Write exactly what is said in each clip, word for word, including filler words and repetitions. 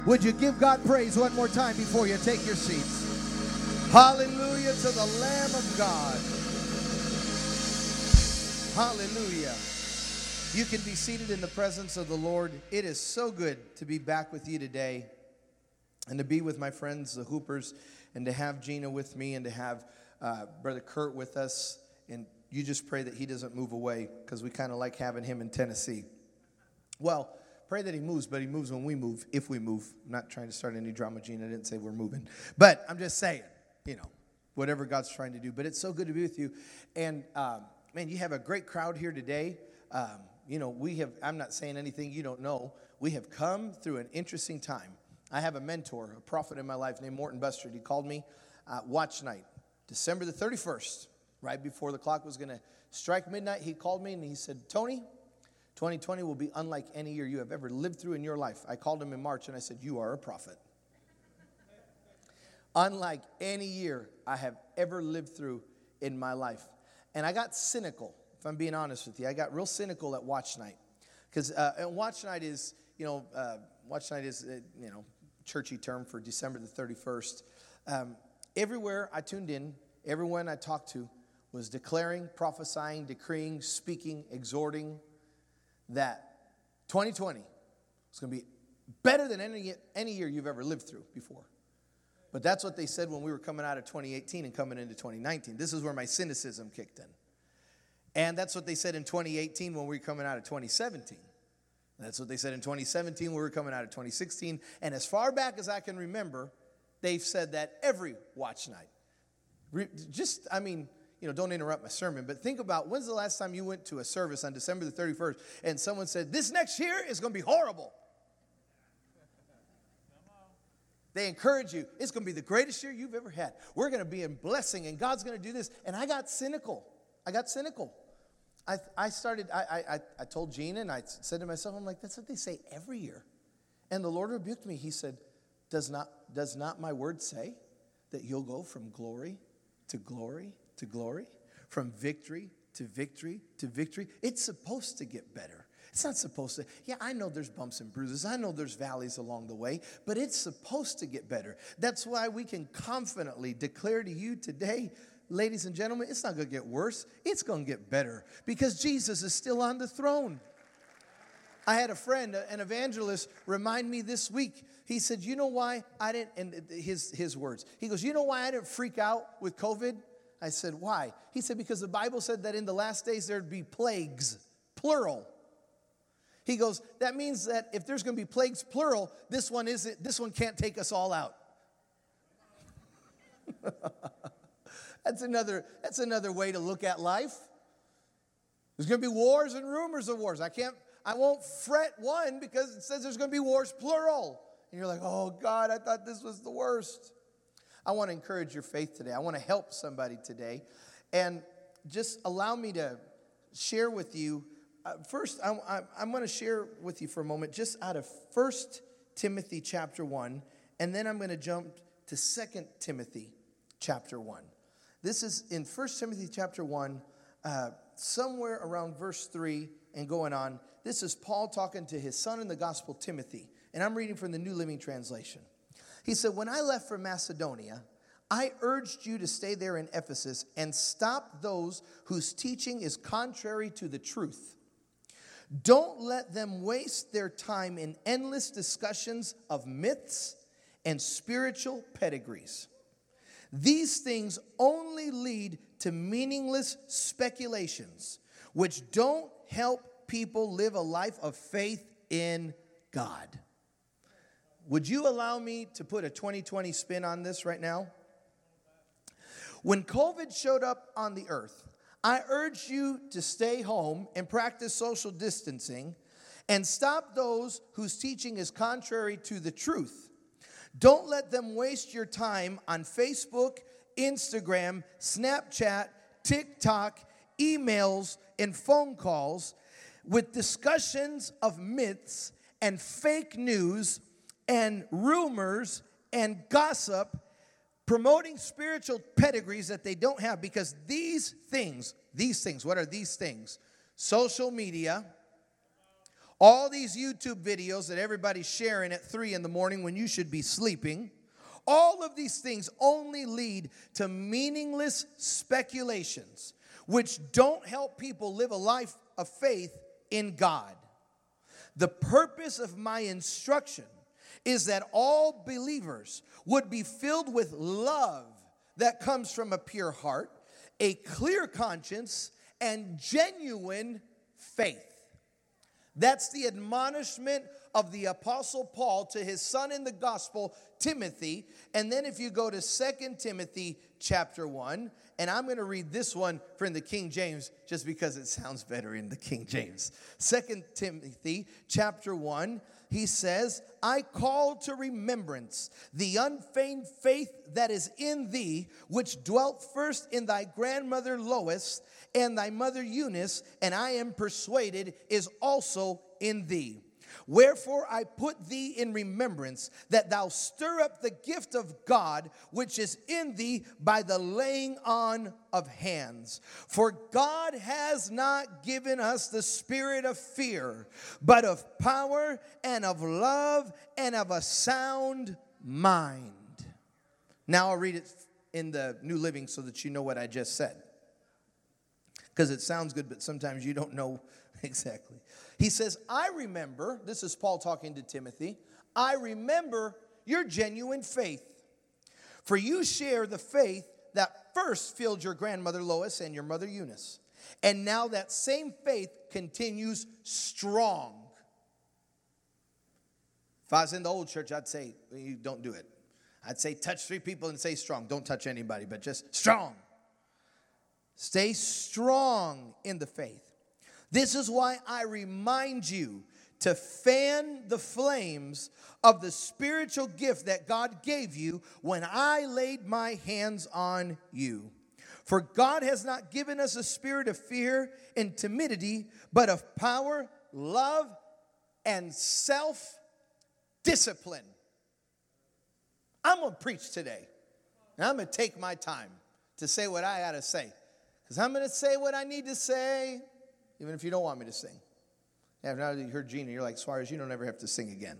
Would you give God praise one more time before you take your seats? Hallelujah to the Lamb of God. Hallelujah. You can be seated in the presence of the Lord. It is so good to be back with you today and to be with my friends, the Hoopers, and to have Gina with me and to have uh, Brother Kurt with us. And you just pray that he doesn't move away because we kind of like having him in Tennessee. Well, pray that he moves, but he moves when we move, if we move. I'm not trying to start any drama, Gina. I didn't say we're moving. But I'm just saying, you know, whatever God's trying to do. But it's so good to be with you. And, um, man, you have a great crowd here today. Um, you know, we have, I'm not saying anything you don't know. We have come through an interesting time. I have a mentor, a prophet in my life named Morton Bustard. He called me uh, watch night, December the thirty-first, right before the clock was going to strike midnight. He called me and he said, Tony, twenty twenty will be unlike any year you have ever lived through in your life. I called him in March and I said, you are a prophet. Unlike any year I have ever lived through in my life. And I got cynical, if I'm being honest with you. I got real cynical at watch night. Because uh, watch night is, you know, uh, watch night is, uh, you know, churchy term for December the thirty-first. Um, everywhere I tuned in, everyone I talked to was declaring, prophesying, decreeing, speaking, exhorting that twenty twenty is going to be better than any, any year you've ever lived through before. But that's what they said when we were coming out of twenty eighteen and coming into twenty nineteen. This is where my cynicism kicked in. And that's what they said in twenty eighteen when we were coming out of twenty seventeen. That's what they said in twenty seventeen when we were coming out of twenty sixteen. And as far back as I can remember, they've said that every watch night. Re- just, I mean, you know, don't interrupt my sermon, but think about when's the last time you went to a service on December the thirty-first and someone said, this next year is going to be horrible. They encourage you. It's going to be the greatest year you've ever had. We're going to be in blessing, and God's going to do this. And I got cynical. I got cynical. I I started, I, I, I told Gina, and I said to myself, I'm like, that's what they say every year. And the Lord rebuked me. He said, does not, does not my word say that you'll go from glory to glory to glory, from victory to victory to victory? It's supposed to get better. It's not supposed to. Yeah, I know there's bumps and bruises. I know there's valleys along the way, but it's supposed to get better. That's why we can confidently declare to you today, ladies and gentlemen, it's not going to get worse. It's going to get better because Jesus is still on the throne. I had a friend, an evangelist, remind me this week. He said, you know why I didn't, and his, his words, he goes, you know why I didn't freak out with COVID? I said, why? He said, because the Bible said that in the last days there'd be plagues, plural. He goes, that means that if there's going to be plagues, plural, this one isn't, this one can't take us all out. That's another, that's another way to look at life. There's going to be wars and rumors of wars. I can't, I won't fret one because it says there's going to be wars, plural. And you're like, oh, God, I thought this was the worst. I want to encourage your faith today. I want to help somebody today. And just allow me to share with you. Uh, first, I, I, I'm going to share with you for a moment just out of First Timothy chapter one. And then I'm going to jump to Second Timothy chapter one. This is in First Timothy chapter one, uh, somewhere around verse three and going on. This is Paul talking to his son in the gospel, Timothy. And I'm reading from the New Living Translation. He said, when I left for Macedonia, I urged you to stay there in Ephesus and stop those whose teaching is contrary to the truth. Don't let them waste their time in endless discussions of myths and spiritual pedigrees. These things only lead to meaningless speculations, which don't help people live a life of faith in God. Would you allow me to put a twenty twenty spin on this right now? When COVID showed up on the earth, I urge you to stay home and practice social distancing and stop those whose teaching is contrary to the truth. Don't let them waste your time on Facebook, Instagram, Snapchat, TikTok, emails, and phone calls with discussions of myths and fake news and rumors and gossip, promoting spiritual pedigrees that they don't have, because these things, these things, what are these things? Social media, All these YouTube videos that everybody's sharing at three in the morning when you should be sleeping, all of these things only lead to meaningless speculations, which don't help people live a life of faith in God. The purpose of my instruction is that all believers would be filled with love that comes from a pure heart, a clear conscience, and genuine faith. That's the admonishment of the Apostle Paul to his son in the gospel, Timothy. And then if you go to Second Timothy chapter one, and I'm going to read this one from the King James just because it sounds better in the King James. Second Timothy chapter one, he says, I call to remembrance the unfeigned faith that is in thee, which dwelt first in thy grandmother Lois and thy mother Eunice, and I am persuaded is also in thee. Wherefore I put thee in remembrance that thou stir up the gift of God which is in thee by the laying on of hands. For God has not given us the spirit of fear, but of power and of love and of a sound mind. Now I'll read it in the New Living so that you know what I just said. Because it sounds good, but sometimes you don't know exactly. He says, I remember, this is Paul talking to Timothy, I remember your genuine faith. For you share the faith that first filled your grandmother Lois and your mother Eunice. And now that same faith continues strong. If I was in the old church, I'd say, you don't do it. I'd say touch three people and say strong. Don't touch anybody, but just strong. Stay strong in the faith. This is why I remind you to fan the flames of the spiritual gift that God gave you when I laid my hands on you. For God has not given us a spirit of fear and timidity, but of power, love, and self-discipline. I'm going to preach today, and I'm going to take my time to say what I ought to say. Because I'm going to say what I need to say, even if you don't want me to sing. Yeah, now that you heard Gina, you're like, Suarez, you don't ever have to sing again.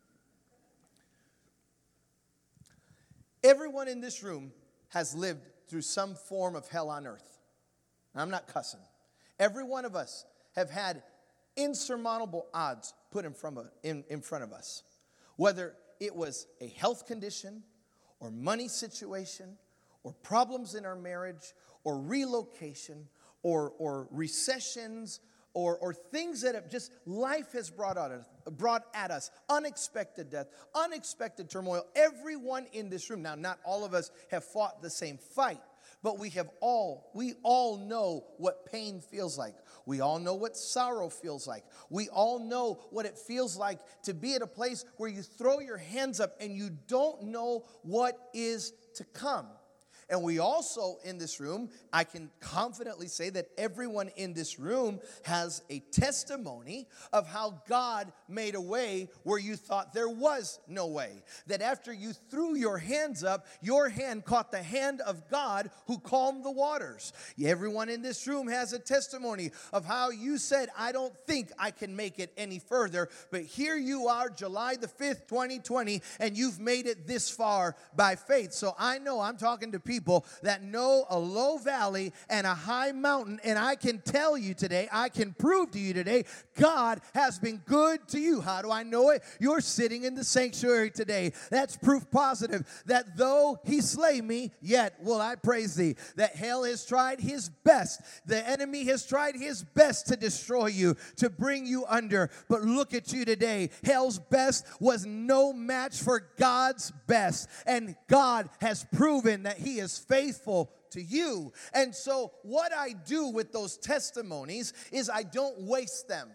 Everyone in this room has lived through some form of hell on earth. I'm not cussing. Every one of us have had insurmountable odds put in front of, in, in front of us. Whether it was a health condition or money situation or problems in our marriage or relocation or, or recessions or, or things that have just life has brought, out, brought at us, unexpected death, unexpected turmoil. Everyone in this room, now not all of us have fought the same fight, but we have all, we all know what pain feels like. We all know what sorrow feels like. We all know what it feels like to be at a place where you throw your hands up and you don't know what is to come. And we also, in this room, I can confidently say that everyone in this room has a testimony of how God made a way where you thought there was no way. That after you threw your hands up, your hand caught the hand of God who calmed the waters. Everyone in this room has a testimony of how you said, I don't think I can make it any further. But here you are, July the fifth, twenty twenty, and you've made it this far by faith. So I know I'm talking to people that know a low valley and a high mountain, and I can tell you today, I can prove to you today, God has been good to you. How do I know it? You're sitting in the sanctuary today. That's proof positive that though he slay me, yet will I praise thee. That hell has tried his best. The enemy has tried his best to destroy you, to bring you under. But look at you today. Hell's best was no match for God's best. And God has proven that he is faithful to you. And so what I do with those testimonies is I don't waste them.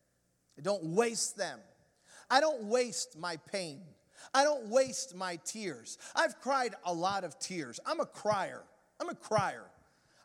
I don't waste them. I don't waste my pain. I don't waste my tears. I've cried a lot of tears. I'm a crier. I'm a crier.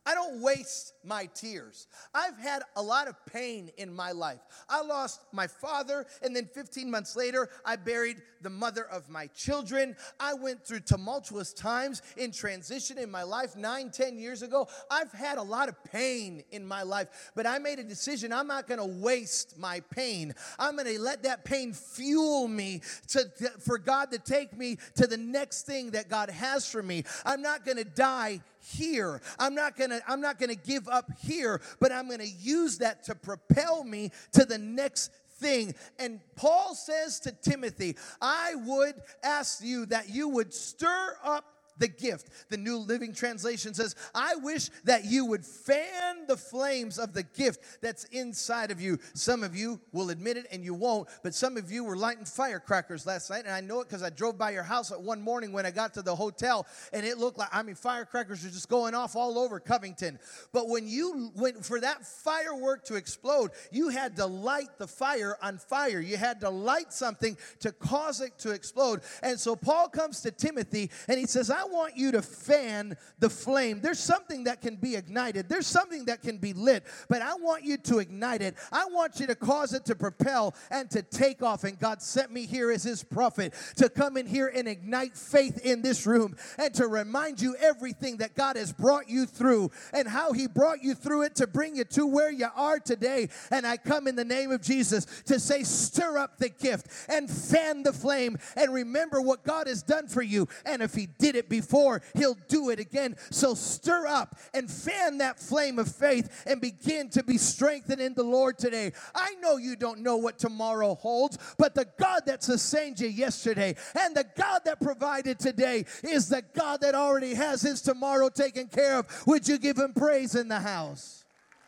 I don't waste my tears. I've had a lot of pain in my life. I lost my father, and then fifteen months later, I buried the mother of my children. I went through tumultuous times in transition in my life nine, ten years ago. I've had a lot of pain in my life, but I made a decision. I'm not going to waste my pain. I'm going to let that pain fuel me to, for God to take me to the next thing that God has for me. I'm not going to die here. I'm not going to I'm not going to give up here, but I'm going to use that to propel me to the next thing. And Paul says to Timothy, I would ask you that you would stir up the gift. The New Living Translation says, I wish that you would fan the flames of the gift that's inside of you. Some of you will admit it and you won't, but some of you were lighting firecrackers last night, and I know it because I drove by your house at one morning when I got to the hotel, and it looked like, I mean, firecrackers are just going off all over Covington. But when you went for that firework to explode, you had to light the fire on fire. You had to light something to cause it to explode. And so Paul comes to Timothy, and he says, I want you to fan the flame. There's something that can be ignited. There's something that can be lit, but I want you to ignite it. I want you to cause it to propel and to take off. And God sent me here as his prophet to come in here and ignite faith in this room and to remind you everything that God has brought you through and how he brought you through it to bring you to where you are today. And I come in the name of Jesus to say, stir up the gift and fan the flame and remember what God has done for you. And if he did it before, he'll do it again. So stir up and fan that flame of faith and begin to be strengthened in the Lord today. I know you don't know what tomorrow holds, but the God that sustained you yesterday and the God that provided today is the God that already has his tomorrow taken care of. Would you give him praise in the house?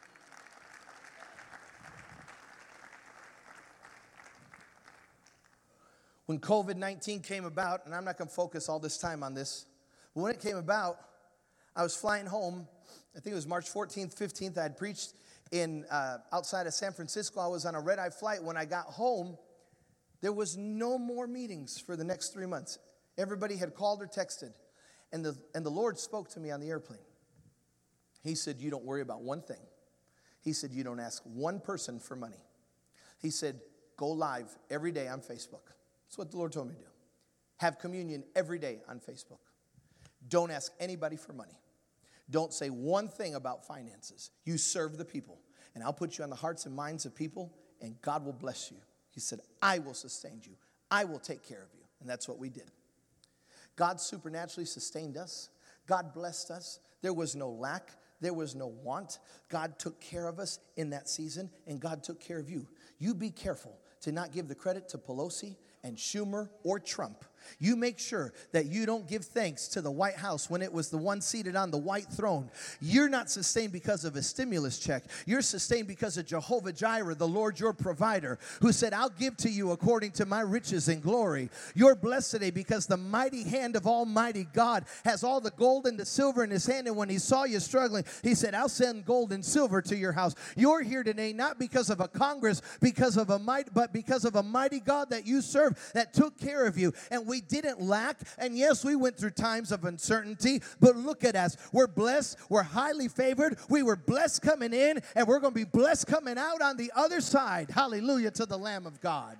When covid nineteen came about, and I'm not going to focus all this time on this, but when it came about, I was flying home. I think it was March fourteenth, fifteenth. I had preached in uh, outside of San Francisco. I was on a red-eye flight. When I got home, there was no more meetings for the next three months. Everybody had called or texted. And the, and the Lord spoke to me on the airplane. He said, you don't worry about one thing. He said, you don't ask one person for money. He said, go live every day on Facebook. That's what the Lord told me to do. Have communion every day on Facebook. Don't ask anybody for money. Don't say one thing about finances. You serve the people, and I'll put you on the hearts and minds of people, and God will bless you. He said, I will sustain you. I will take care of you. And that's what we did. God supernaturally sustained us. God blessed us. There was no lack. There was no want. God took care of us in that season, and God took care of you. You be careful to not give the credit to Pelosi and Schumer or Trump. You make sure that you don't give thanks to the White House when it was the one seated on the white throne. You're not sustained because of a stimulus check. You're sustained because of Jehovah Jireh, the Lord your provider, who said, I'll give to you according to my riches and glory. You're blessed today because the mighty hand of Almighty God has all the gold and the silver in his hand. And when he saw you struggling, he said, I'll send gold and silver to your house. You're here today not because of a Congress, because of a might, but because of a mighty God that you serve that took care of you. And we didn't lack. And yes, we went through times of uncertainty, but look at us. We're blessed. We're highly favored. We were blessed coming in, and we're going to be blessed coming out on the other side. Hallelujah to the Lamb of God.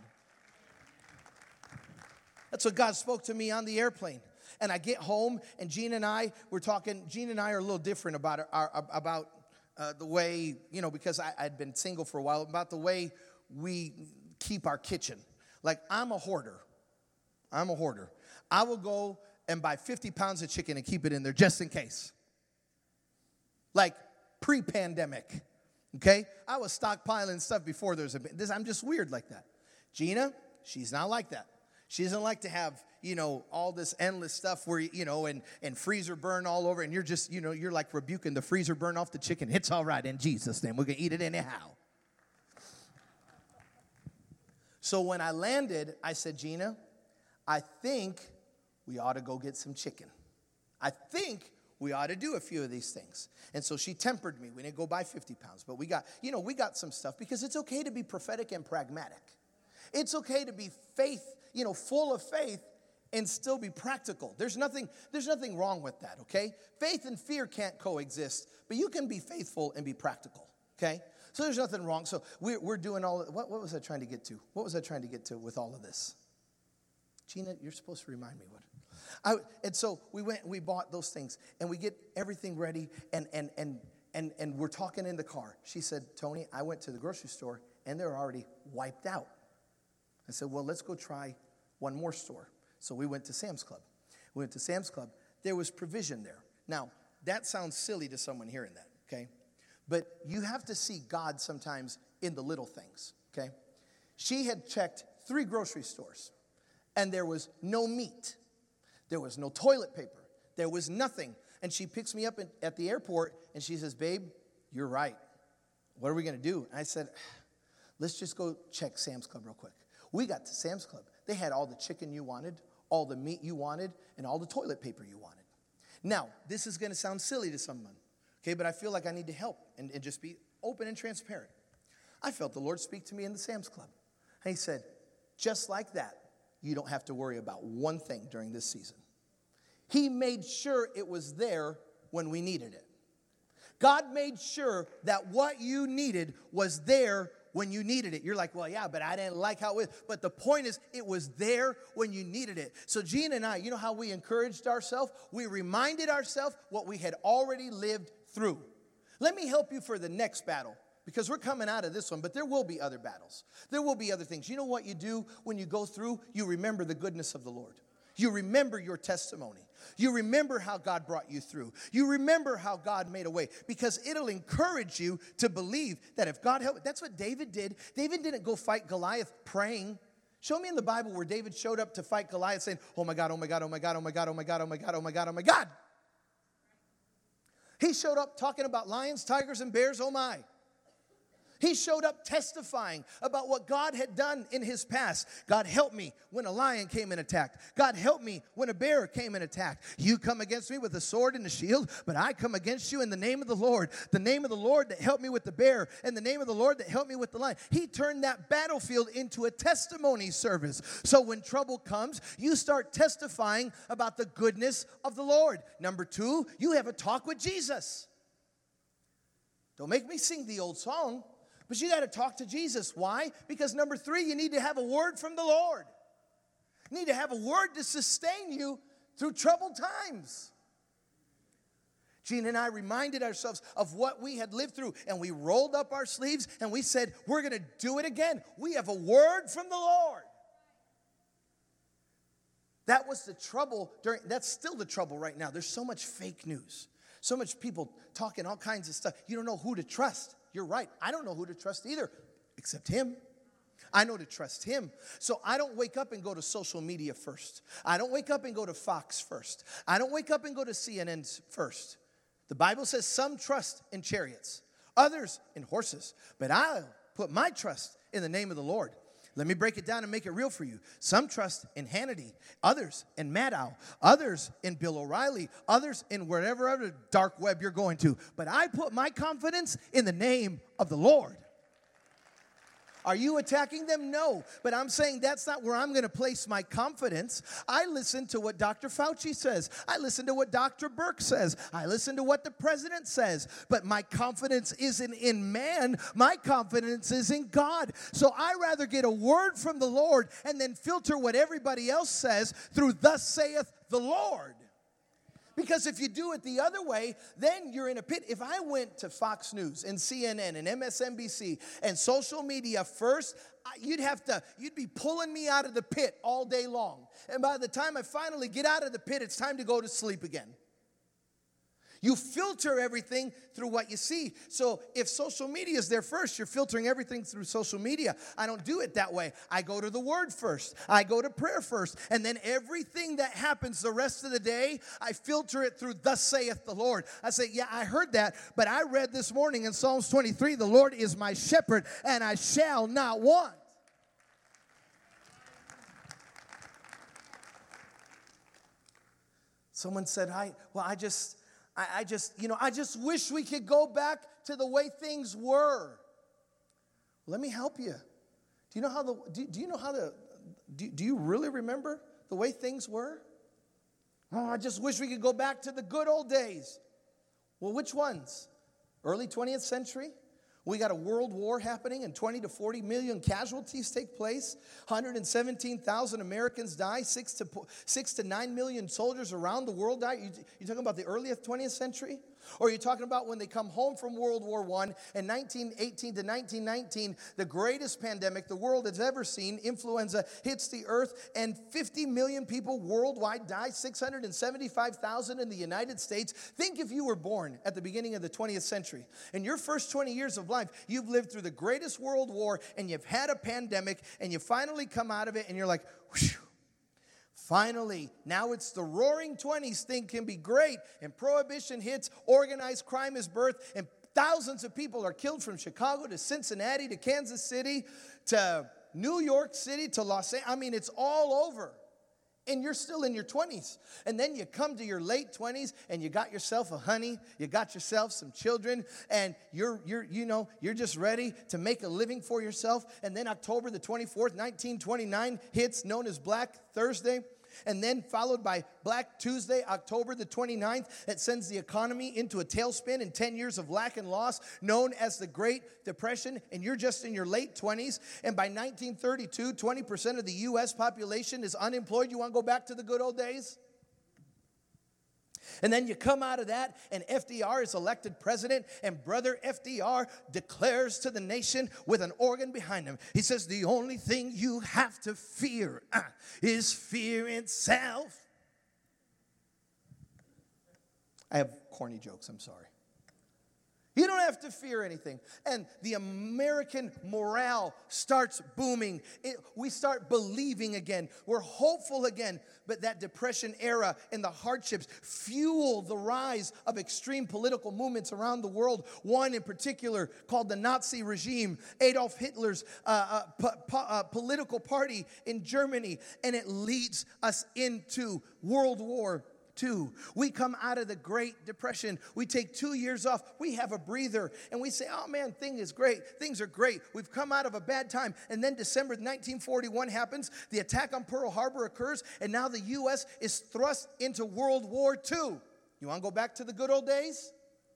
That's what God spoke to me on the airplane. And I get home, and Gina and I, we're talking. Gina and I are a little different about our, about uh, the way, you know, because I, I'd been single for a while, about the way we keep our kitchen. Like, I'm a hoarder. I'm a hoarder. I will go and buy fifty pounds of chicken and keep it in there just in case. Like pre-pandemic, okay? I was stockpiling stuff before there was a, this, I'm just weird like that. Gina, she's not like that. She doesn't like to have, you know, all this endless stuff where, you know, and, and freezer burn all over, and you're just, you know, you're like rebuking the freezer burn off the chicken. It's all right in Jesus' name. We're going to eat it anyhow. So when I landed, I said, Gina, I think we ought to go get some chicken. I think we ought to do a few of these things. And so she tempered me. We didn't go buy fifty pounds, but we got, you know, we got some stuff because it's okay to be prophetic and pragmatic. It's okay to be faith, you know, full of faith and still be practical. There's nothing, there's nothing wrong with that, okay? Faith and fear can't coexist, but you can be faithful and be practical, okay? So there's nothing wrong. So we're, we're doing all, what, what was I trying to get to? What was I trying to get to with all of this? Gina, you're supposed to remind me what. I, and so we went and we bought those things, and we get everything ready, and, and, and, and, and we're talking in the car. She said, Tony, I went to the grocery store, and they're already wiped out. I said, well, let's go try one more store. So we went to Sam's Club. We went to Sam's Club. There was provision there. Now, that sounds silly to someone hearing that, okay? But you have to see God sometimes in the little things, okay? She had checked three grocery stores, and there was no meat. There was no toilet paper. There was nothing. And she picks me up in, at the airport, and she says, babe, you're right. What are we going to do? And I said, let's just go check Sam's Club real quick. We got to Sam's Club. They had all the chicken you wanted, all the meat you wanted, and all the toilet paper you wanted. Now, this is going to sound silly to someone, okay, but I feel like I need to help and, and just be open and transparent. I felt the Lord speak to me in the Sam's Club. And he said, just like that, you don't have to worry about one thing during this season. He made sure it was there when we needed it. God made sure that what you needed was there when you needed it. You're like, well, yeah, but I didn't like how it was. But the point is, it was there when you needed it. So Gina and I, you know how we encouraged ourselves? We reminded ourselves what we had already lived through. Let me help you for the next battle, because we're coming out of this one, but there will be other battles. There will be other things. You know what you do when you go through? You remember the goodness of the Lord. You remember your testimony. You remember how God brought you through. You remember how God made a way, because it'll encourage you to believe that if God helped. That's what David did. David didn't go fight Goliath praying. Show me in the Bible where David showed up to fight Goliath saying, oh my God, oh my God, oh my God, oh my God, oh my God, oh my God, oh my God, oh my God. He showed up talking about lions, tigers, and bears, oh my. He showed up testifying about what God had done in his past. God helped me when a lion came and attacked. God helped me when a bear came and attacked. You come against me with a sword and a shield, but I come against you in the name of the Lord. The name of the Lord that helped me with the bear, and the name of the Lord that helped me with the lion. He turned that battlefield into a testimony service. So when trouble comes, you start testifying about the goodness of the Lord. Number two, you have a talk with Jesus. Don't make me sing the old song. But you got to talk to Jesus. Why? Because number three, you need to have a word from the Lord. You need to have a word to sustain you through troubled times. Gene and I reminded ourselves of what we had lived through, and we rolled up our sleeves and we said, we're going to do it again. We have a word from the Lord. That was the trouble during, that's still the trouble right now. There's so much fake news. So much people talking all kinds of stuff. You don't know who to trust. You're right. I don't know who to trust either, except him. I know to trust him. So I don't wake up and go to social media first. I don't wake up and go to Fox first. I don't wake up and go to C N N first. The Bible says some trust in chariots, others in horses, but I'll put my trust in the name of the Lord. Let me break it down and make it real for you. Some trust in Hannity, others in Maddow, others in Bill O'Reilly, others in wherever other dark web you're going to. But I put my confidence in the name of the Lord. Are you attacking them? No. But I'm saying that's not where I'm going to place my confidence. I listen to what Doctor Fauci says. I listen to what Doctor Burke says. I listen to what the president says. But my confidence isn't in man. My confidence is in God. So I rather get a word from the Lord and then filter what everybody else says through thus saith the Lord. Because if you do it the other way, then you're in a pit. If I went to Fox News and C N N and M S N B C and social media first, you'd have to, you'd be pulling me out of the pit all day long. And by the time I finally get out of the pit, it's time to go to sleep again. You filter everything through what you see. So if social media is there first, you're filtering everything through social media. I don't do it that way. I go to the word first. I go to prayer first. And then everything that happens the rest of the day, I filter it through thus saith the Lord. I say, yeah, I heard that, but I read this morning in Psalms twenty-three, the Lord is my shepherd, and I shall not want. Someone said, I, well, I just... I just, you know, I just wish we could go back to the way things were. Let me help you. Do you know how the, do, do you know how the, do, do you really remember the way things were? Oh, I just wish we could go back to the good old days. Well, which ones? Early twentieth century? We got a world war happening and twenty to forty million casualties take place. one hundred seventeen thousand Americans die. Six to, six to nine million soldiers around the world die. You, you talking about the early twentieth century? Or are you talking about when they come home from World War One and nineteen eighteen to nineteen nineteen, the greatest pandemic the world has ever seen, influenza hits the earth and fifty million people worldwide die, six hundred seventy-five thousand in the United States. Think if you were born at the beginning of the twentieth century. In your first twenty years of life, you've lived through the greatest world war and you've had a pandemic and you finally come out of it and you're like, whew. Finally, now it's the roaring twenties. Thing can be great. And prohibition hits, organized crime is birthed, and thousands of people are killed from Chicago to Cincinnati to Kansas City to New York City to Los Angeles. I mean, it's all over. And you're still in your twenties. And then you come to your late twenties and you got yourself a honey, you got yourself some children, and you're you're you know, you're just ready to make a living for yourself. And then October the twenty-fourth, nineteen twenty-nine hits, known as Black Thursday. And then followed by Black Tuesday, October the twenty-ninth, that sends the economy into a tailspin and ten years of lack and loss, known as the Great Depression, and you're just in your late twenties. And by nineteen thirty-two, twenty percent of the U S population is unemployed. You want to go back to the good old days? And then you come out of that, and F D R is elected president, and brother F D R declares to the nation with an organ behind him. He says, the only thing you have to fear uh, is fear itself. I have corny jokes, I'm sorry. You don't have to fear anything. And the American morale starts booming. It, we start believing again. We're hopeful again. But that Depression era and the hardships fuel the rise of extreme political movements around the world. One in particular called the Nazi regime, Adolf Hitler's uh, uh, po- po- uh, political party in Germany. And it leads us into World War Two. We come out of the Great Depression. We take two years off. We have a breather. And we say, oh man, thing is great. Things are great. We've come out of a bad time. And then December nineteen forty-one happens. The attack on Pearl Harbor occurs. And now the U S is thrust into World War Two. You want to go back to the good old days?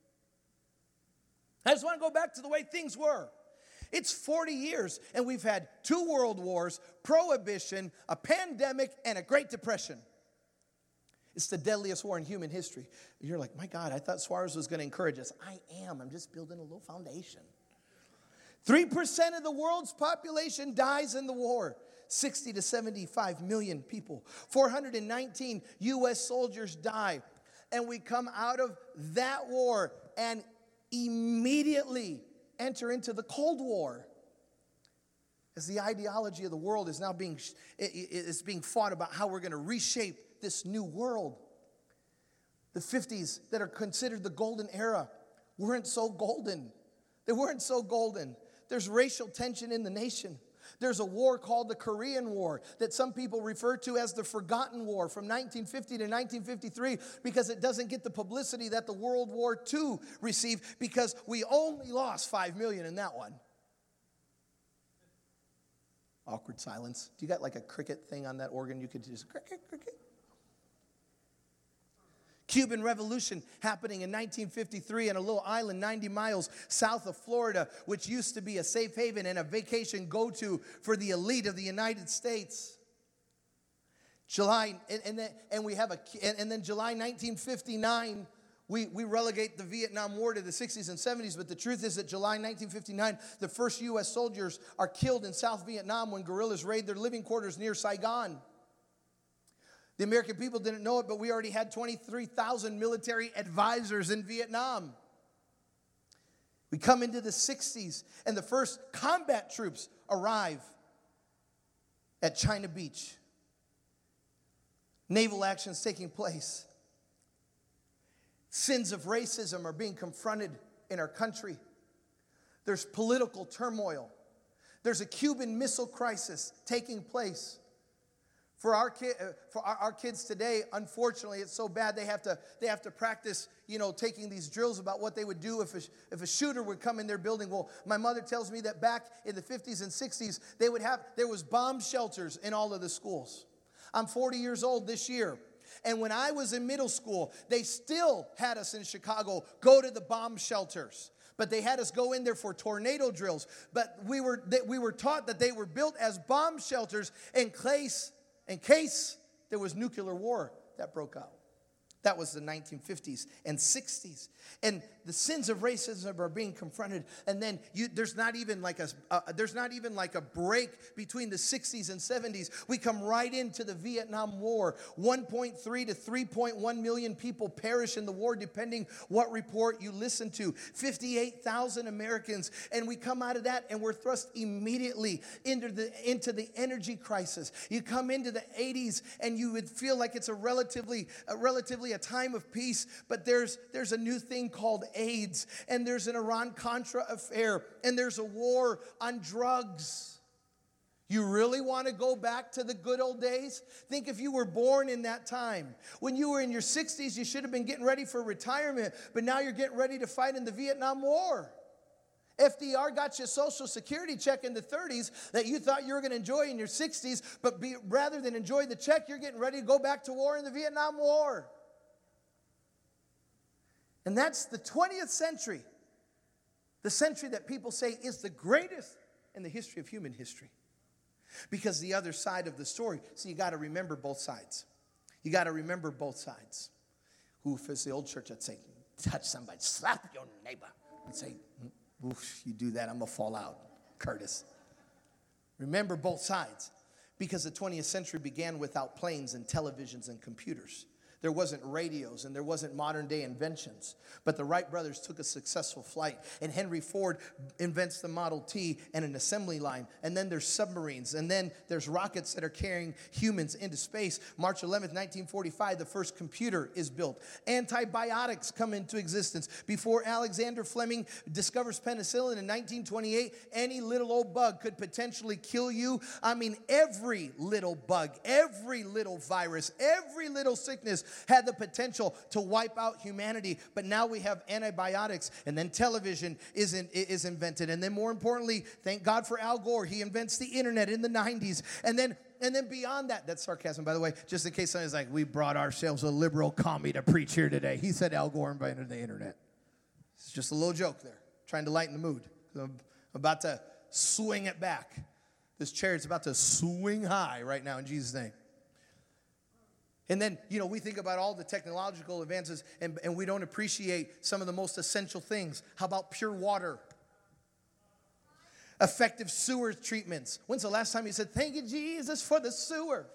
I just want to go back to the way things were. It's forty years. And we've had two world wars, prohibition, a pandemic, and a Great Depression. It's the deadliest war in human history. You're like, my God, I thought Suarez was going to encourage us. I am. I'm just building a little foundation. three percent of the world's population dies in the war. sixty to seventy-five million people. four hundred nineteen U S soldiers die. And we come out of that war and immediately enter into the Cold War. As the ideology of the world is now being, is being fought about how we're going to reshape this new world. The fifties that are considered the golden era weren't so golden. They weren't so golden. There's racial tension in the nation. There's a war called the Korean War that some people refer to as the Forgotten War from nineteen fifty to nineteen fifty-three because it doesn't get the publicity that the World War Two received because we only lost five million in that one. Awkward silence. Do you got like a cricket thing on that organ? You could just cricket, cricket. Cuban Revolution happening in nineteen fifty-three on a little island ninety miles south of Florida, which used to be a safe haven and a vacation go-to for the elite of the United States. July, and, and, then, and we have a, and, and then July nineteen fifty-nine, we, we relegate the Vietnam War to the sixties and seventies, but the truth is that July nineteen fifty-nine, the first U S soldiers are killed in South Vietnam when guerrillas raid their living quarters near Saigon. The American people didn't know it, but we already had twenty-three thousand military advisors in Vietnam. We come into the sixties, and the first combat troops arrive at China Beach. Naval actions taking place. Sins of racism are being confronted in our country. There's political turmoil. There's a Cuban Missile Crisis taking place. For our, ki- for our, our kids today, unfortunately, it's so bad they have to they have to practice, you know, taking these drills about what they would do if a, if a shooter would come in their building. Well, my mother tells me that back in the fifties and sixties, they would have there was bomb shelters in all of the schools. I'm forty years old this year. And when I was in middle school, they still had us in Chicago go to the bomb shelters. But they had us go in there for tornado drills. But we were, we were taught that they were built as bomb shelters in case, in case there was nuclear war that broke out. That was the nineteen fifties and sixties. And the sins of racism are being confronted. And then you, there's not even like a uh, there's not even like a break between the sixties and seventies. We come right into the Vietnam War. one point three to three point one million people perish in the war, depending what report you listen to. fifty-eight thousand Americans. And we come out of that and we're thrust immediately into the into the energy crisis. You come into the eighties and you would feel like it's a relatively a relatively a time of peace, but there's there's a new thing called AIDS, and there's an Iran-Contra affair, and there's a war on drugs. You really want to go back to the good old days? Think if you were born in that time. When you were in your sixties, you should have been getting ready for retirement, but now you're getting ready to fight in the Vietnam War. F D R got you a Social Security check in the thirties that you thought you were going to enjoy in your sixties, but be, rather than enjoy the check, you're getting ready to go back to war in the Vietnam War. And that's the twentieth century, the century that people say is the greatest in the history of human history. Because the other side of the story, so you got to remember both sides. You got to remember both sides. Who, if it's the old church, I'd say, touch somebody, slap your neighbor. I'd say, oof, you do that, I'm going to fall out, Curtis. Remember both sides. Because the twentieth century began without planes and televisions and computers. There wasn't radios and there wasn't modern day inventions. But the Wright brothers took a successful flight. And Henry Ford invents the Model T and an assembly line. And then there's submarines. And then there's rockets that are carrying humans into space. March eleventh, nineteen forty-five, the first computer is built. Antibiotics come into existence. Before Alexander Fleming discovers penicillin in nineteen twenty-eight, any little old bug could potentially kill you. I mean, every little bug, every little virus, every little sickness had the potential to wipe out humanity. But now we have antibiotics, and then television is, in, is invented. And then more importantly, thank God for Al Gore. He invents the internet in the nineties. And then And then beyond that, that's sarcasm, by the way, just in case somebody's like, we brought ourselves a liberal commie to preach here today. He said Al Gore invented the internet. It's just a little joke there, trying to lighten the mood. I'm about to swing it back. This chair is about to swing high right now in Jesus' name. And then, you know, we think about all the technological advances, and, and we don't appreciate some of the most essential things. How about pure water? Effective sewer treatments. When's the last time you said, thank you, Jesus, for the sewer?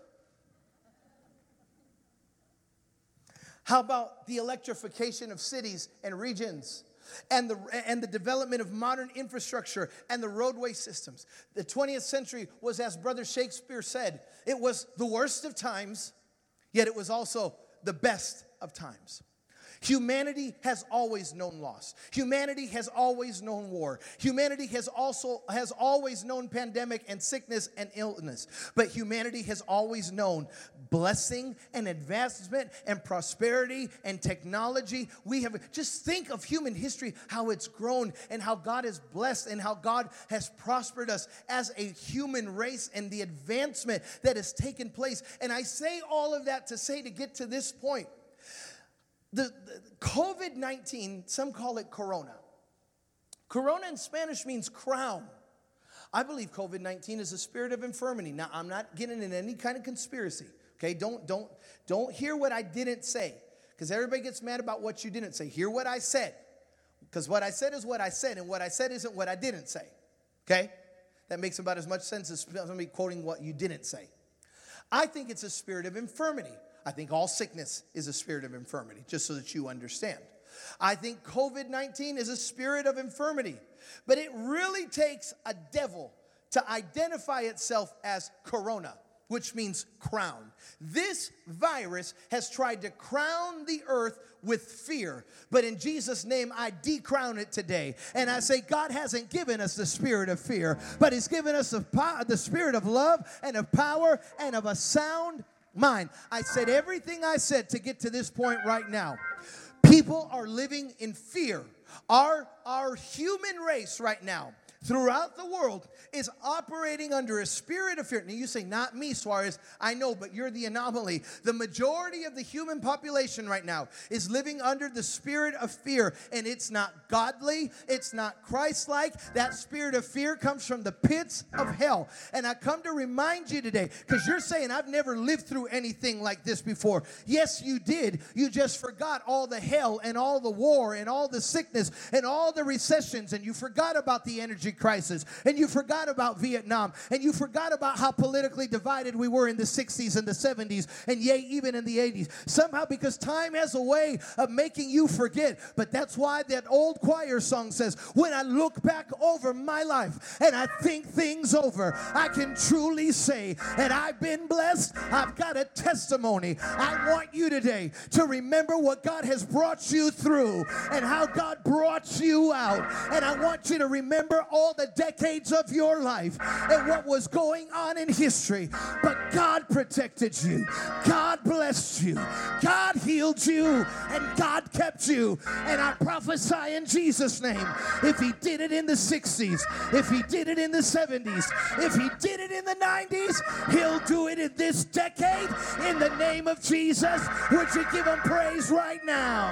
How about the electrification of cities and regions? And the, and the development of modern infrastructure and the roadway systems. The twentieth century was, as Brother Shakespeare said, it was the worst of times, yet it was also the best of times. Humanity has always known loss. Humanity has always known war. Humanity has also has always known pandemic and sickness and illness. But humanity has always known blessing and advancement and prosperity and technology. We have just think of human history, how it's grown and how God has blessed and how God has prospered us as a human race and the advancement that has taken place. And I say all of that to say to get to this point. The, the COVID nineteen, some call it corona. Corona in Spanish means crown. I believe COVID nineteen is a spirit of infirmity. Now, I'm not getting in any kind of conspiracy. Okay, don't don't don't hear what I didn't say, because everybody gets mad about what you didn't say. Hear what I said, because what I said is what I said, and what I said isn't what I didn't say. Okay, that makes about as much sense as somebody quoting what you didn't say. I think it's a spirit of infirmity. I think all sickness is a spirit of infirmity, just so that you understand. I think COVID nineteen is a spirit of infirmity, but it really takes a devil to identify itself as corona, which means crown. This virus has tried to crown the earth with fear, but in Jesus' name, I decrown it today. And I say, God hasn't given us the spirit of fear, but He's given us the, power, the spirit of love and of power and of a sound mind. I said everything I said to get to this point right now. People are living in fear. Our, our human race right now throughout the world is operating under a spirit of fear. Now you say, not me, Suarez. I know, but you're the anomaly. The majority of the human population right now is living under the spirit of fear, and it's not godly. It's not Christ-like. That spirit of fear comes from the pits of hell. And I come to remind you today, because you're saying, I've never lived through anything like this before. Yes, you did. You just forgot all the hell and all the war and all the sickness and all the recessions, and you forgot about the energy crisis, and you forgot about Vietnam, and you forgot about how politically divided we were in the sixties and the seventies, and yea, even in the eighties. Somehow, because time has a way of making you forget. But that's why that old choir song says, when I look back over my life and I think things over, I can truly say that I've been blessed. I've got a testimony. I want you today to remember what God has brought you through and how God brought you out. And I want you to remember all the decades of your life and what was going on in history. But God protected you. God blessed you. God healed you. And God kept you. And I prophesy in Jesus' name, if he did it in the sixties, if he did it in the seventies, if he did it in the nineties, he'll do it in this decade in the name of Jesus. Would you give him praise right now?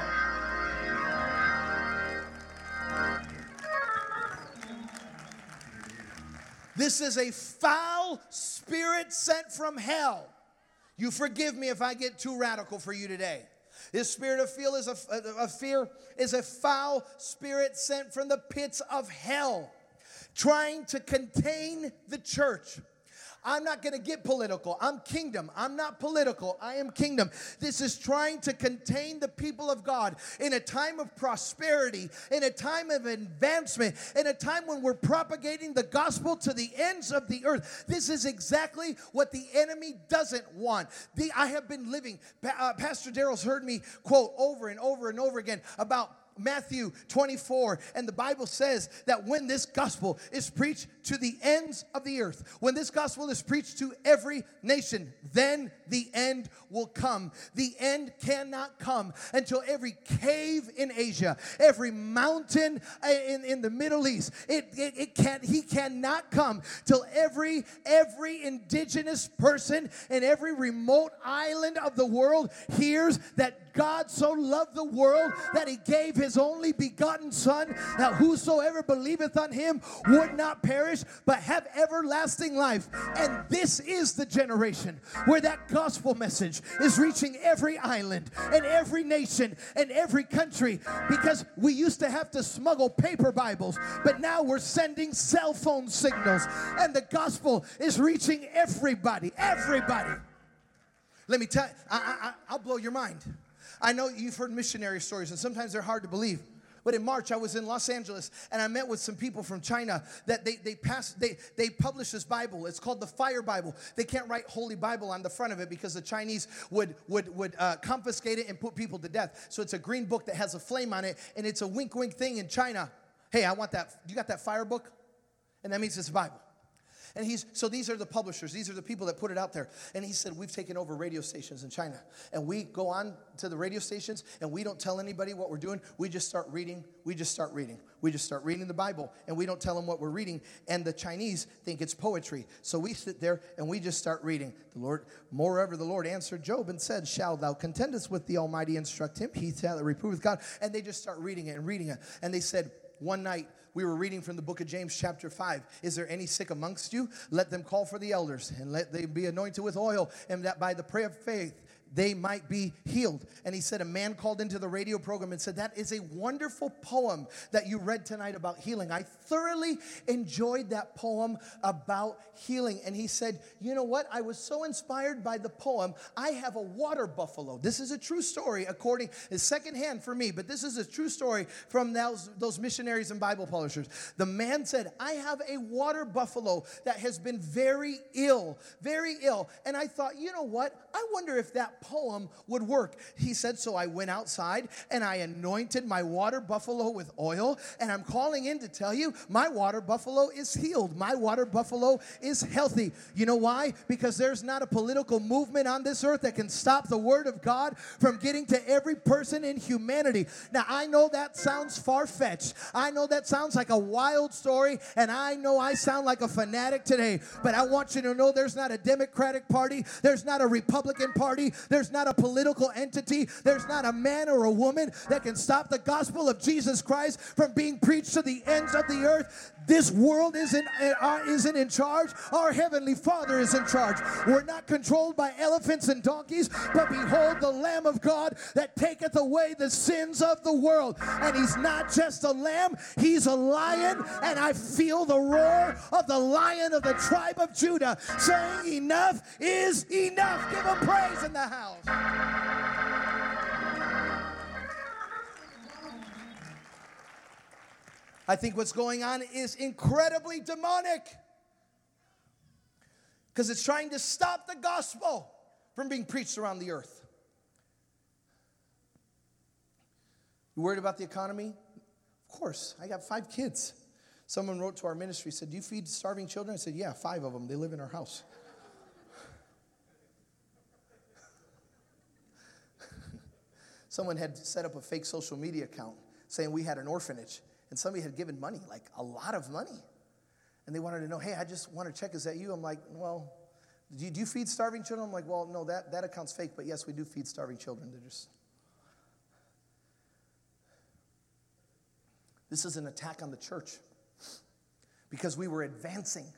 This is a foul spirit sent from hell. You forgive me if I get too radical for you today. This spirit of fear is a, of fear is a foul spirit sent from the pits of hell, trying to contain the church. I'm not going to get political. I'm kingdom. I'm not political. I am kingdom. This is trying to contain the people of God in a time of prosperity, in a time of advancement, in a time when we're propagating the gospel to the ends of the earth. This is exactly what the enemy doesn't want. The, I have been living, uh, Pastor Daryl's heard me quote over and over and over again about Matthew twenty-four, and the Bible says that when this gospel is preached to the ends of the earth, when this gospel is preached to every nation, then the end will come. The end cannot come until every cave in Asia, every mountain in, in the Middle East, it, it, it can't, he cannot come till every, every indigenous person in every remote island of the world hears that God so loved the world that he gave his only begotten Son, that whosoever believeth on him would not perish, but have everlasting life. And this is the generation where that gospel message is reaching every island and every nation and every country, because we used to have to smuggle paper Bibles, but now we're sending cell phone signals, and the gospel is reaching everybody, everybody. Let me tell you, I, I, I'll blow your mind. I know you've heard missionary stories, and sometimes they're hard to believe. But in March, I was in Los Angeles, and I met with some people from China that they they passed, they they published this Bible. It's called the Fire Bible. They can't write Holy Bible on the front of it because the Chinese would would would uh, confiscate it and put people to death. So it's a green book that has a flame on it, and it's a wink wink thing in China. Hey, I want that. You got that fire book? And that means it's a Bible. And he's, so these are the publishers. These are the people that put it out there. And he said, we've taken over radio stations in China. And we go on to the radio stations, and we don't tell anybody what we're doing. We just start reading. We just start reading. We just start reading the Bible, and we don't tell them what we're reading. And the Chinese think it's poetry. So we sit there, and we just start reading. The Lord, moreover, the Lord answered Job and said, shall thou contendest with the Almighty, instruct him? He shall reproveth God. And they just start reading it and reading it. And they said, one night, we were reading from the book of James chapter five. Is there any sick amongst you? Let them call for the elders, and let them be anointed with oil, and that by the prayer of faith they might be healed. And he said, a man called into the radio program and said, that is a wonderful poem that you read tonight about healing. I thoroughly enjoyed that poem about healing. And he said, you know what? I was so inspired by the poem. I have a water buffalo. This is a true story, according, it's secondhand for me, but this is a true story from those, those missionaries and Bible publishers. The man said, I have a water buffalo that has been very ill, very ill. And I thought, you know what? I wonder if that poem would work. He said, so I went outside and I anointed my water buffalo with oil, and I'm calling in to tell you my water buffalo is healed. My water buffalo is healthy. You know why? Because there's not a political movement on this earth that can stop the word of God from getting to every person in humanity. Now, I know that sounds far-fetched. I know that sounds like a wild story, and I know I sound like a fanatic today, but I want you to know there's not a Democratic Party, there's not a Republican Party, there's not a political entity, there's not a man or a woman that can stop the gospel of Jesus Christ from being preached to the ends of the earth. This world isn't, uh, isn't in charge. Our Heavenly Father is in charge. We're not controlled by elephants and donkeys, but behold the Lamb of God that taketh away the sins of the world. And he's not just a lamb, he's a lion, and I feel the roar of the Lion of the tribe of Judah saying enough is enough. Give him praise in the house. I think what's going on is incredibly demonic, because it's trying to stop the gospel from being preached around the earth. You worried about the economy? Of course. I got five kids. Someone wrote to our ministry, said, do you feed starving children? I said, yeah, five of them. They live in our house. Someone had set up a fake social media account saying we had an orphanage, and somebody had given money, like a lot of money. And they wanted to know, hey, I just want to check, is that you? I'm like, well, do you, do you feed starving children? I'm like, well, no, that, that account's fake, but yes, we do feed starving children. They're just... This is an attack on the church, because we were advancing.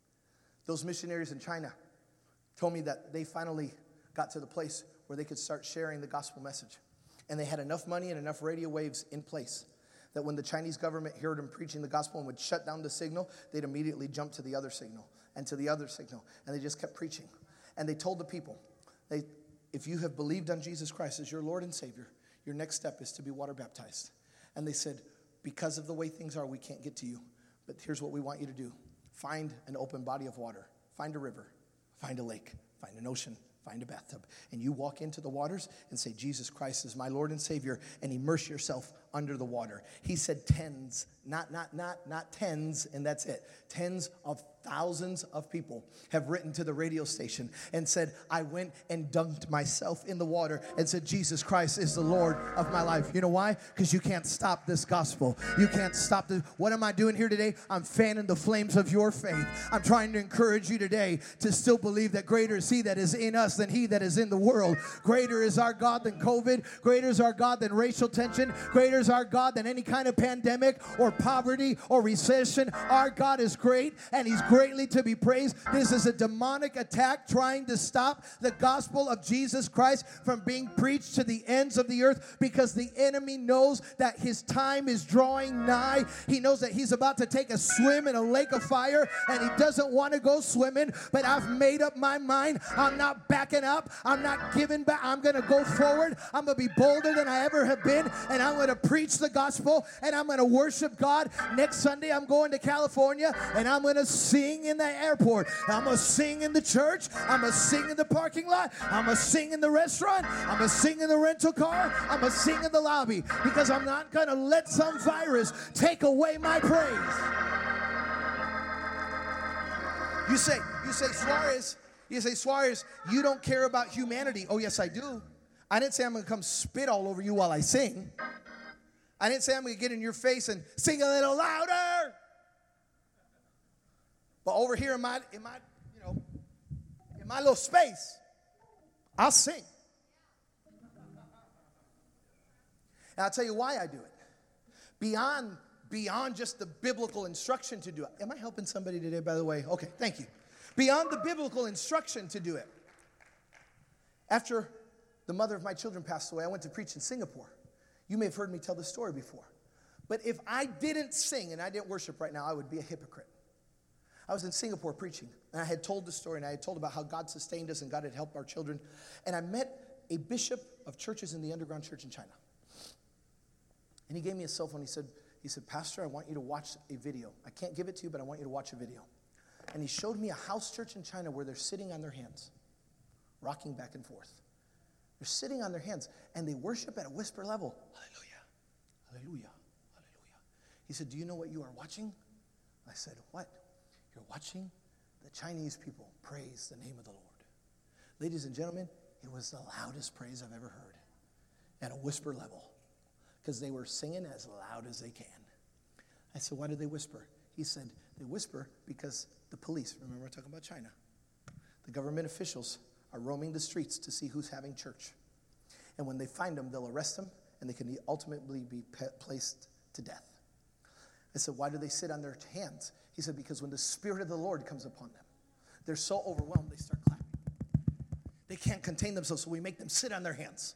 Those missionaries in China told me that they finally got to the place where they could start sharing the gospel message. And they had enough money and enough radio waves in place that when the Chinese government heard them preaching the gospel and would shut down the signal, they'd immediately jump to the other signal and to the other signal. And they just kept preaching. And they told the people, they, if you have believed on Jesus Christ as your Lord and Savior, your next step is to be water baptized. And they said, because of the way things are, we can't get to you. But here's what we want you to do. Find an open body of water. Find a river. Find a lake. Find an ocean. Find a bathtub. And you walk into the waters and say, Jesus Christ is my Lord and Savior, and immerse yourself under the water. He said tens, not, not, not, not tens, and that's it. Tens of thousands of people have written to the radio station and said, I went and dunked myself in the water and said, Jesus Christ is the Lord of my life. You know why? Because you can't stop this gospel. You can't stop this. What am I doing here today? I'm fanning the flames of your faith. I'm trying to encourage you today to still believe that greater is he that is in us than he that is in the world. Greater is our God than COVID. Greater is our God than racial tension. Greater is our God than any kind of pandemic or poverty or recession. Our God is great, and he's greatly to be praised. This is a demonic attack trying to stop the gospel of Jesus Christ from being preached to the ends of the earth, because the enemy knows that his time is drawing nigh. He knows that he's about to take a swim in a lake of fire, and he doesn't want to go swimming, but I've made up my mind. I'm not backing up. I'm not giving back. I'm going to go forward. I'm going to be bolder than I ever have been, and I'm going to preach the gospel, and I'm going to worship God. Next Sunday, I'm going to California, and I'm going to sing in the airport. I'm going to sing in the church. I'm going to sing in the parking lot. I'm going to sing in the restaurant. I'm going to sing in the rental car. I'm going to sing in the lobby, because I'm not going to let some virus take away my praise. You say, you say, Suarez, you say, Suarez, you don't care about humanity. Oh, yes, I do. I didn't say I'm going to come spit all over you while I sing. I didn't say I'm going to get in your face and sing a little louder. But over here in my, in my, you know, in my little space, I'll sing. And I'll tell you why I do it. Beyond, beyond just the biblical instruction to do it. Am I helping somebody today, by the way? Okay, thank you. Beyond the biblical instruction to do it. After the mother of my children passed away, I went to preach in Singapore. You may have heard me tell this story before. But if I didn't sing and I didn't worship right now, I would be a hypocrite. I was in Singapore preaching, and I had told the story, and I had told about how God sustained us and God had helped our children. And I met a bishop of churches in the underground church in China. And he gave me a cell phone. He said, he said, Pastor, I want you to watch a video. I can't give it to you, but I want you to watch a video. And he showed me a house church in China where they're sitting on their hands, rocking back and forth. They're sitting on their hands, and they worship at a whisper level. Hallelujah, hallelujah, hallelujah. He said, do you know what you are watching? I said, what? You're watching the Chinese people praise the name of the Lord. Ladies and gentlemen, it was the loudest praise I've ever heard at a whisper level because they were singing as loud as they can. I said, why do they whisper? He said, they whisper because the police, remember we're talking about China, the government officials are roaming the streets to see who's having church. And when they find them, they'll arrest them, and they can ultimately be placed to death. I said, why do they sit on their hands? He said, because when the Spirit of the Lord comes upon them, they're so overwhelmed, they start clapping. They can't contain themselves, so we make them sit on their hands.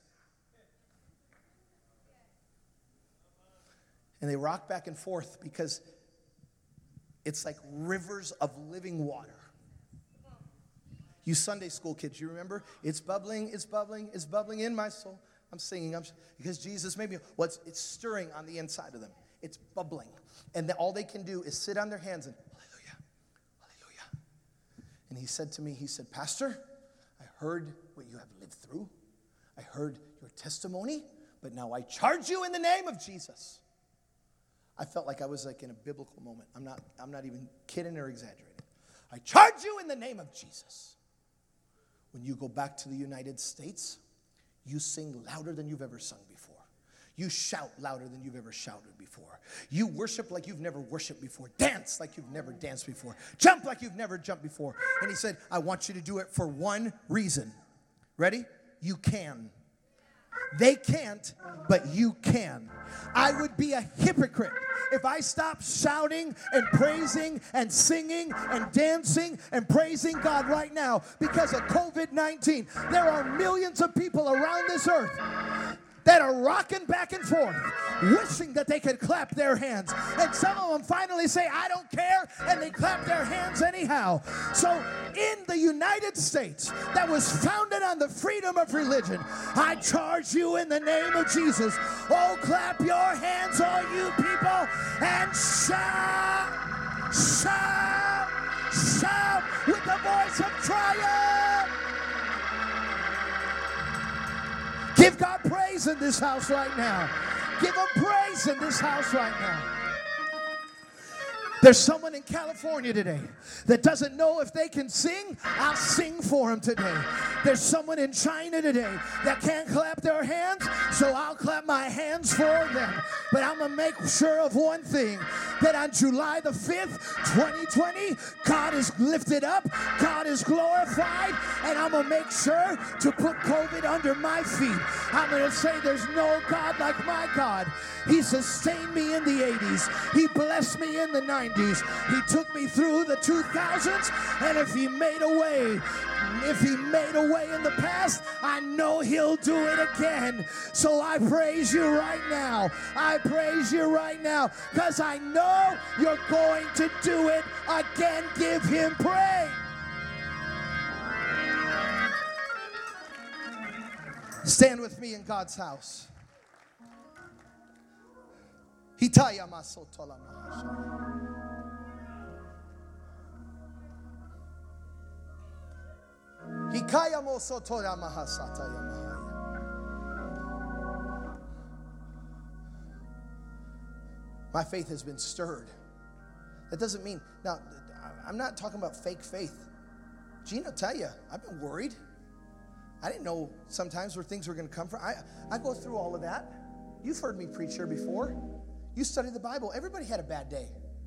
And they rock back and forth because it's like rivers of living water. You Sunday school kids, you remember? It's bubbling, it's bubbling, it's bubbling in my soul. I'm singing, I'm because Jesus made me. What's it's stirring on the inside of them. It's bubbling. And then all they can do is sit on their hands and hallelujah, hallelujah. And he said to me, he said, Pastor, I heard what you have lived through. I heard your testimony, but now I charge you in the name of Jesus. I felt like I was like in a biblical moment. I'm not, I'm not even kidding or exaggerating. I charge you in the name of Jesus. When you go back to the United States, you sing louder than you've ever sung before. You shout louder than you've ever shouted before. You worship like you've never worshiped before. Dance like you've never danced before. Jump like you've never jumped before. And he said, I want you to do it for one reason. Ready? You can. They can't, but you can. I would be a hypocrite if I stopped shouting and praising and singing and dancing and praising God right now because of covid nineteen. There are millions of people around this earth that are rocking back and forth, wishing that they could clap their hands. And some of them finally say, I don't care, and they clap their hands anyhow. So in the United States that was founded on the freedom of religion, I charge you in the name of Jesus. Oh, clap your hands, all you people, and shout, shout, shout with the voice of triumph. Give God praise in this house right now. Give him praise in this house right now. There's someone in California today that doesn't know if they can sing. I'll sing for them today. There's someone in China today that can't clap their hands, so I'll clap my hands for them. But I'm going to make sure of one thing, that on July the fifth, twenty twenty, God is lifted up, God is glorified, and I'm going to make sure to put COVID under my feet. I'm going to say there's no God like my God. He sustained me in the eighties. He blessed me in the nineties. He took me through the two thousands, and if he made a way, if he made a way in the past, I know he'll do it again. So I praise you right now. I praise you right now because I know you're going to do it again. Give him praise. Stand with me in God's house. Hitaya masotola mahasha. Hikaya mosotola mahasata yamahaya. My faith has been stirred. That doesn't mean, now, I'm not talking about fake faith. Gene will tell you, I've been worried. I didn't know sometimes where things were going to come from. I, I go through all of that. You've heard me preach here before. You study the Bible. Everybody had a bad day.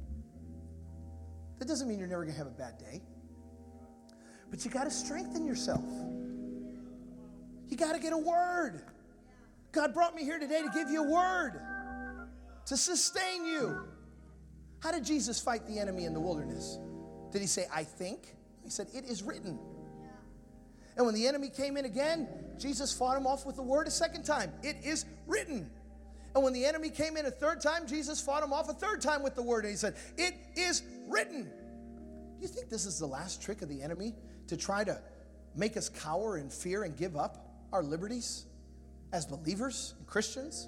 That doesn't mean you're never going to have a bad day. But you got to strengthen yourself. You got to get a word. God brought me here today to give you a word, to sustain you. How did Jesus fight the enemy in the wilderness? Did he say, I think? He said, it is written. And when the enemy came in again, Jesus fought him off with the word a second time. It is written. And when the enemy came in a third time, Jesus fought him off a third time with the word. And he said, it is written. Do you think this is the last trick of the enemy to try to make us cower in fear and give up our liberties as believers and Christians?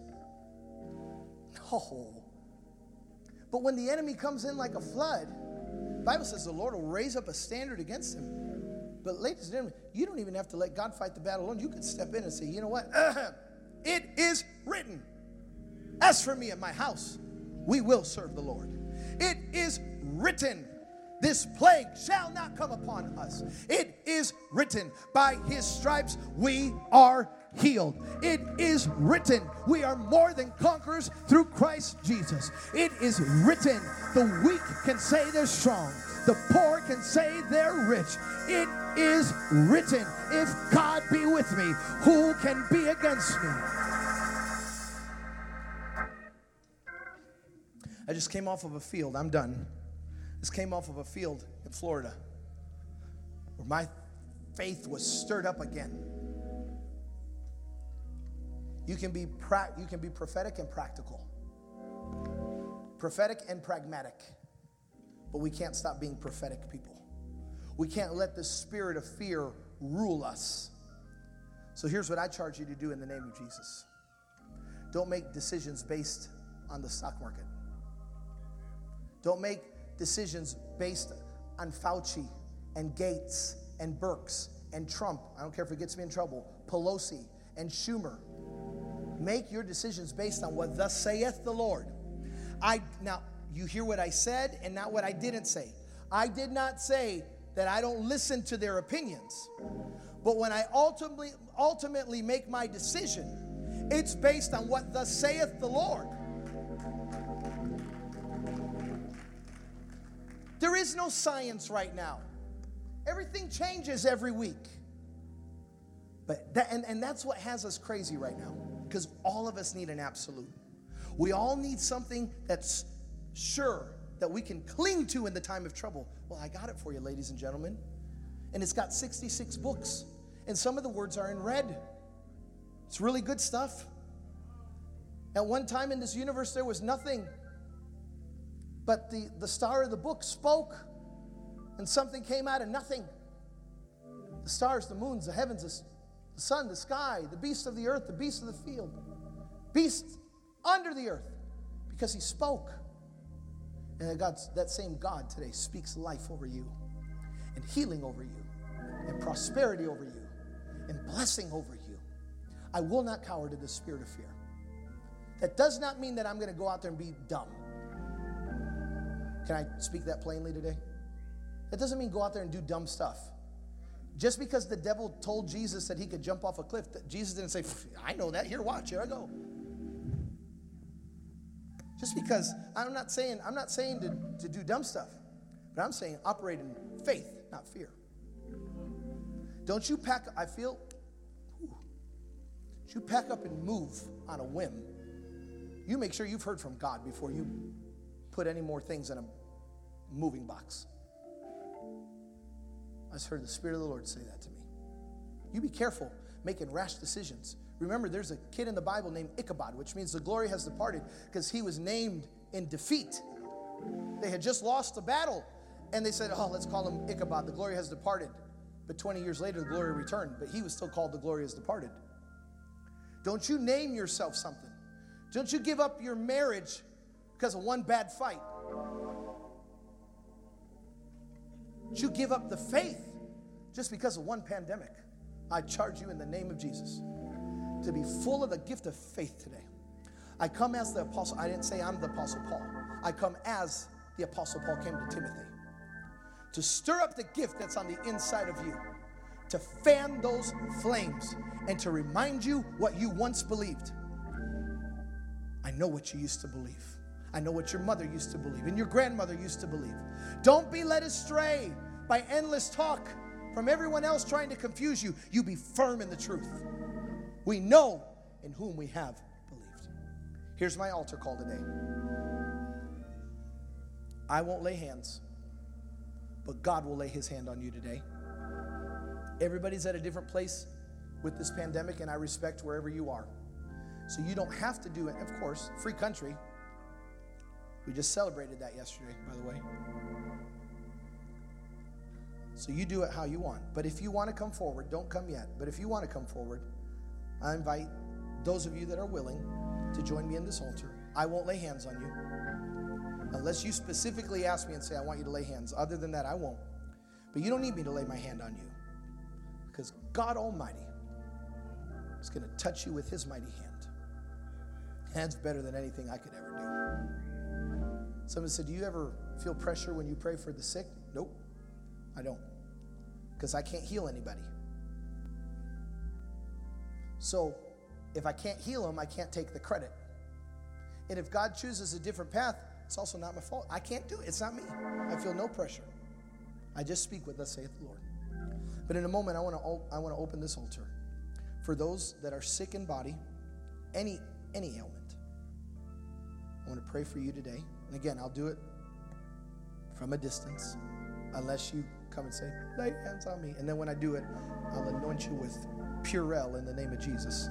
No. But when the enemy comes in like a flood, the Bible says the Lord will raise up a standard against him. But ladies and gentlemen, you don't even have to let God fight the battle alone. You can step in and say, you know what? It is written. As for me and my house, we will serve the Lord. It is written. This plague shall not come upon us. It is written, by his stripes we are healed. It is written, we are more than conquerors through Christ Jesus. It is written, the weak can say they're strong. The poor can say they're rich. It is written, if God be with me, who can be against me? I just came off of a field. I'm done. Just came off of a field in Florida where my faith was stirred up again. You can be pra- you can be prophetic and practical. Prophetic and pragmatic. But we can't stop being prophetic people. We can't let the spirit of fear rule us. So here's what I charge you to do in the name of Jesus. Don't make decisions based on the stock market. Don't make decisions based on Fauci and Gates and Birx and Trump. I don't care if it gets me in trouble. Pelosi and Schumer. Make your decisions based on what thus saith the Lord. I now you hear what I said and not what I didn't say. I did not say that I don't listen to their opinions. But when I ultimately ultimately make my decision, it's based on what thus saith the Lord. There is no science right now. Everything changes every week. But that, and, and that's what has us crazy right now, because all of us need an absolute. We all need something that's sure that we can cling to in the time of trouble. Well, I got it for you, ladies and gentlemen. And it's got sixty-six books. And some of the words are in red. It's really good stuff. At one time in this universe, there was nothing. But the, the star of the book spoke, and something came out of nothing. The stars, the moons, the heavens, the, the sun, the sky, the beasts of the earth, the beasts of the field, beasts under the earth, because he spoke. And that, God's, that same God today speaks life over you, and healing over you, and prosperity over you, and blessing over you. I will not cower to the spirit of fear. That does not mean that I'm going to go out there and be dumb. Can I speak that plainly today? That doesn't mean go out there and do dumb stuff. Just because the devil told Jesus that he could jump off a cliff, that Jesus didn't say, I know that. Here, watch. Here I go. Just because I'm not saying I'm not saying to, to do dumb stuff, but I'm saying operate in faith, not fear. Don't you pack, I feel, whew, don't you pack up and move on a whim. You make sure you've heard from God before you put any more things in a moving box. I just heard the Spirit of the Lord say that to me. You be careful making rash decisions. Remember, there's a kid in the Bible named Ichabod, which means the glory has departed, because he was named in defeat. They had just lost the battle, and they said, oh, let's call him Ichabod. The glory has departed. But twenty years later, the glory returned, but he was still called the glory has departed. Don't you name yourself something. Don't you give up your marriage because of one bad fight. Don't you give up the faith just because of one pandemic. I charge you in the name of Jesus to be full of the gift of faith today. I come as the apostle. I didn't say I'm the apostle Paul. I come as the apostle Paul came to Timothy. To stir up the gift that's on the inside of you. To fan those flames and to remind you what you once believed. I know what you used to believe. I know what your mother used to believe and your grandmother used to believe. Don't be led astray by endless talk from everyone else trying to confuse you. You be firm in the truth. We know in whom we have believed. Here's my altar call today. I won't lay hands, but God will lay his hand on you today. Everybody's at a different place with this pandemic, and I respect wherever you are. So you don't have to do it. Of course, free country. We just celebrated that yesterday, by the way. So you do it how you want. But if you want to come forward, don't come yet. But if you want to come forward, I invite those of you that are willing to join me in this altar. I won't lay hands on you unless you specifically ask me and say, I want you to lay hands. Other than that, I won't. But you don't need me to lay my hand on you. God Almighty is going to touch you with his mighty hand. That's better than anything I could ever do. Someone said, do you ever feel pressure when you pray for the sick? Nope, I don't. Because I can't heal anybody. So if I can't heal them, I can't take the credit. And if God chooses a different path, it's also not my fault. I can't do it. It's not me. I feel no pressure. I just speak what thus saith the Lord. But in a moment, I want to I want to open this altar for those that are sick in body, any any ailment. I want to pray for you today. And again, I'll do it from a distance, unless you come and say, lay hands on me. And then when I do it, I'll anoint you with Purell in the name of Jesus.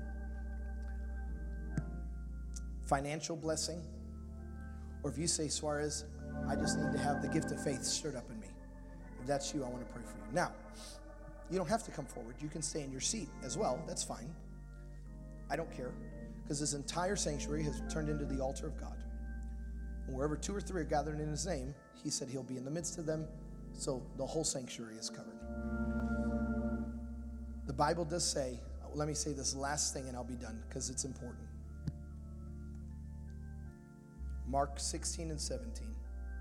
Financial blessing. Or if you say, Suarez, I just need to have the gift of faith stirred up in me. If that's you, I want to pray for you. Now, you don't have to come forward. You can stay in your seat as well. That's fine. I don't care. Because this entire sanctuary has turned into the altar of God. And wherever two or three are gathered in his name, he said he'll be in the midst of them. So the whole sanctuary is covered. The Bible does say, let me say this last thing and I'll be done because it's important. Mark sixteen and seventeen.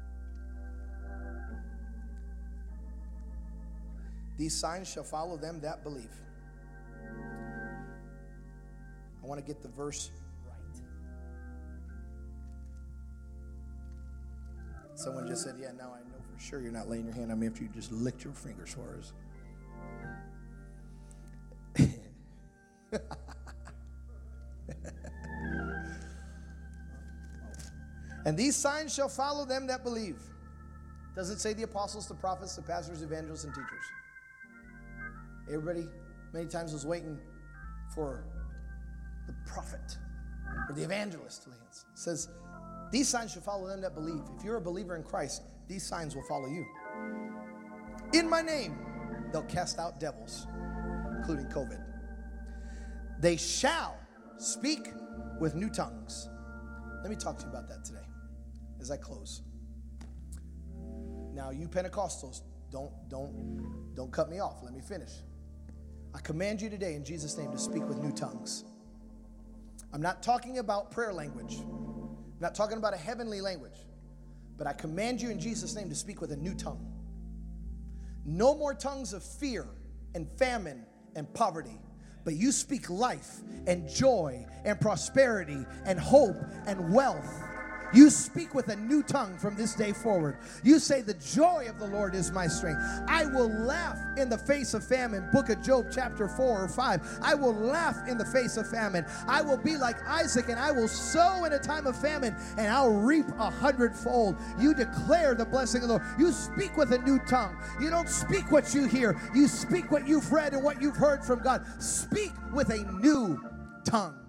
These signs shall follow them that believe. I want to get the verse right. Someone just said, yeah, now I know for sure you're not laying your hand on me after you just licked your finger, Suarez. And these signs shall follow them that believe. Does it say the apostles, the prophets, the pastors, evangelists, and teachers? Everybody many times was waiting for the prophet or the evangelist to lay hands. It says, these signs shall follow them that believe. If you're a believer in Christ, these signs will follow you. In my name, they'll cast out devils, including COVID. They shall speak with new tongues. Let me talk to you about that today as I close. Now, you Pentecostals, don't, don't, don't cut me off. Let me finish. I command you today in Jesus' name to speak with new tongues. I'm not talking about prayer language. I'm not talking about a heavenly language. But I command you in Jesus' name to speak with a new tongue. No more tongues of fear and famine and poverty. But you speak life and joy and prosperity and hope and wealth. You speak with a new tongue from this day forward. You say, the joy of the Lord is my strength. I will laugh in the face of famine. Book of Job chapter four or five. I will laugh in the face of famine. I will be like Isaac and I will sow in a time of famine and I'll reap a hundredfold. You declare the blessing of the Lord. You speak with a new tongue. You don't speak what you hear. You speak what you've read and what you've heard from God. Speak with a new tongue.